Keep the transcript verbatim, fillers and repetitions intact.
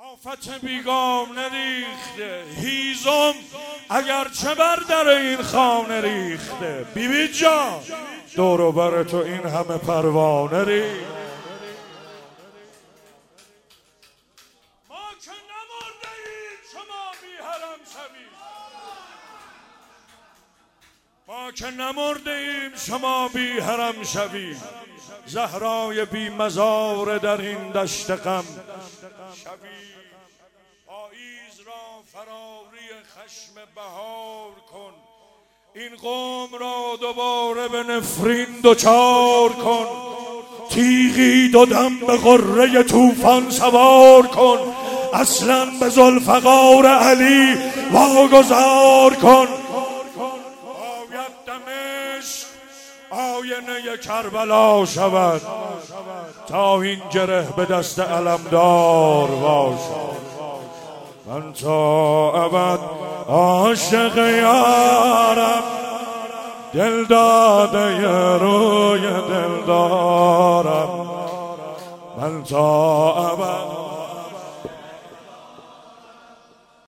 آفت بیگانه ریخته هیزم اگرچه بر در این خانه ریخته. بیبی جان دور و بر تو این همه پروانه ریخته. ما که نمرده ایم شما بی حرم شوید، ما که نمرده ایم شما بی حرم شوید. زهرای بی مزار در این دشت غم شوید. پاییز را فراری خشم بهار کن، این قوم را دوباره به نفرین دوچار کن. تیغی دو دم به غره طوفان سوار کن، اصلا به ذوالفقار علی واگذار کن. باید دمشق آینه کربلا شود تا این گره به دست علمدار باشد. من تا ابد عاشق یارم، دل داده روی دل دارم. من تا ابد